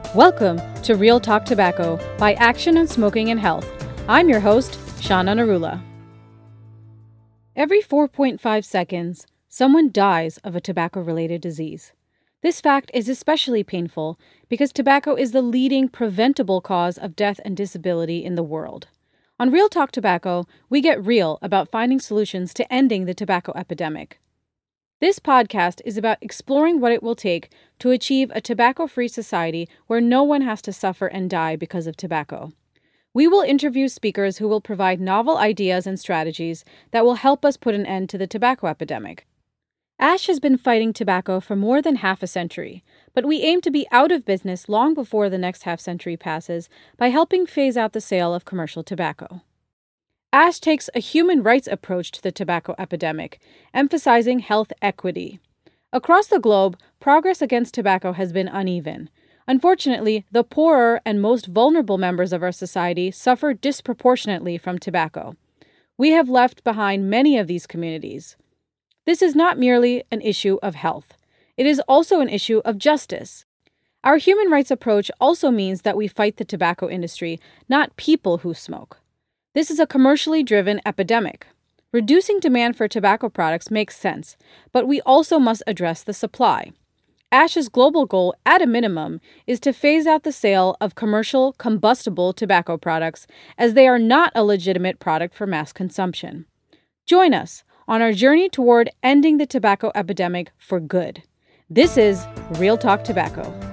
Welcome to Real Talk Tobacco by Action on Smoking and Health. I'm your host, Shauna Narula. Every 4.5 seconds, someone dies of a tobacco-related disease. This fact is especially painful because tobacco is the leading preventable cause of death and disability in the world. On Real Talk Tobacco, we get real about finding solutions to ending the tobacco epidemic. This podcast is about exploring what it will take to achieve a tobacco-free society where no one has to suffer and die because of tobacco. We will interview speakers who will provide novel ideas and strategies that will help us put an end to the tobacco epidemic. Ash has been fighting tobacco for more than half a century, but we aim to be out of business long before the next half-century passes by helping phase out the sale of commercial tobacco. Ash takes a human rights approach to the tobacco epidemic, emphasizing health equity. Across the globe, progress against tobacco has been uneven. Unfortunately, the poorer and most vulnerable members of our society suffer disproportionately from tobacco. We have left behind many of these communities. This is not merely an issue of health. It is also an issue of justice. Our human rights approach also means that we fight the tobacco industry, not people who smoke. This is a commercially driven epidemic. Reducing demand for tobacco products makes sense, but we also must address the supply. ASH's global goal, at a minimum, is to phase out the sale of commercial combustible tobacco products as they are not a legitimate product for mass consumption. Join us on our journey toward ending the tobacco epidemic for good. This is Real Talk Tobacco.